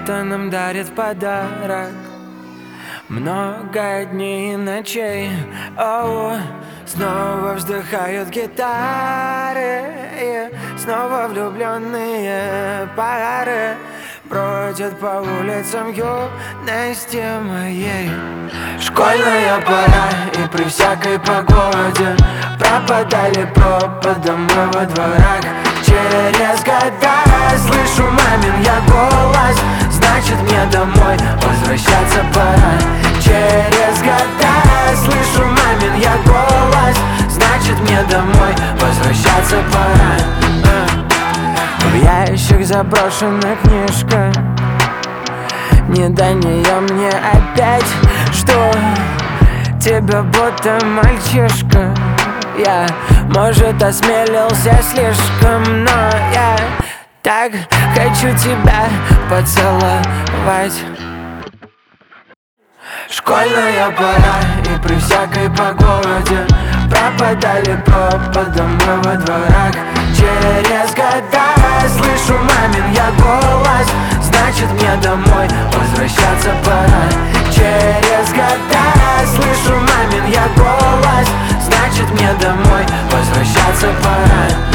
будто нам дарит в подарок. Много дней и ночей, снова вздыхают гитары, снова влюбленные пары бродят по улицам юности моей. Школьная пора, и при всякой погоде пропадали пропадом мы во дворах. Через года слышу мамин я голос, значит мне домой возвращаться пора. Через года слышу мамин я голос, значит мне домой возвращаться пора. В ящик заброшена книжка, не до нее мне опять. Что тебя будто мальчишка, я, может, осмелился слишком, но я так хочу тебя поцеловать. Школьная пора, и при всякой погоде пропадали пропадом мы во дворах. Через года слышу мамин я голос, значит мне домой возвращаться пора. Через года слышу мамин я голос, значит мне домой возвращаться пора.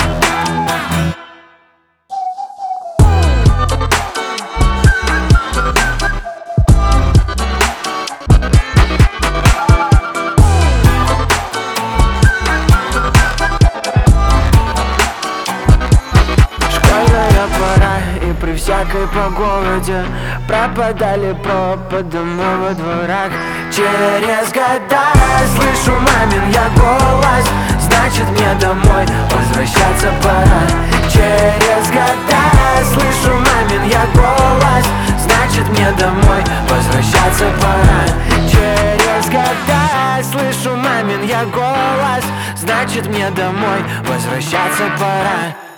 При всякой погоде пропадали пропадом мы во дворах. Через года слышу мамин я голос, значит мне домой возвращаться пора. Через года слышу мамин я голос, значит мне домой возвращаться пора. Через года слышу мамин я голос, значит мне домой возвращаться пора.